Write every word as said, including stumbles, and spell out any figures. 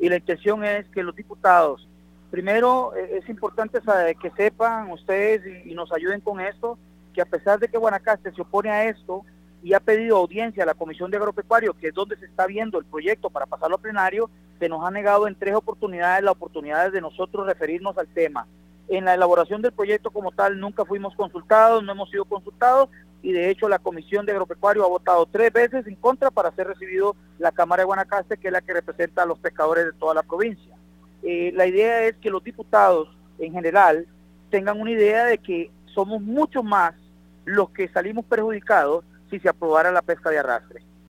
y la intención es que los diputados, primero eh, es importante saber, que sepan ustedes y, y nos ayuden con esto, que a pesar de que Guanacaste se opone a esto y ha pedido audiencia a la Comisión de Agropecuario, que es donde se está viendo el proyecto para pasarlo a plenario, se nos ha negado en tres oportunidades la oportunidad de nosotros referirnos al tema. En la elaboración del proyecto como tal nunca fuimos consultados, no hemos sido consultados, y de hecho la Comisión de Agropecuario ha votado tres veces en contra para ser recibido la Cámara de Guanacaste, que es la que representa a los pescadores de toda la provincia. Eh, la idea es que los diputados en general tengan una idea de que somos mucho más los que salimos perjudicados si se aprobara la pesca de arrastre.